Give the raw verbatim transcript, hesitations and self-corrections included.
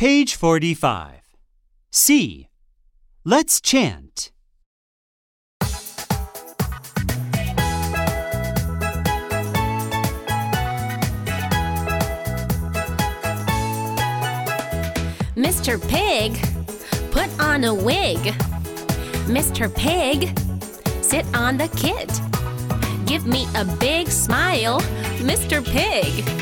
Page forty-five. C. Let's chant. Mister Pig, put on a wig. Mister Pig, sit on the kit. Give me a big smile, Mister Pig.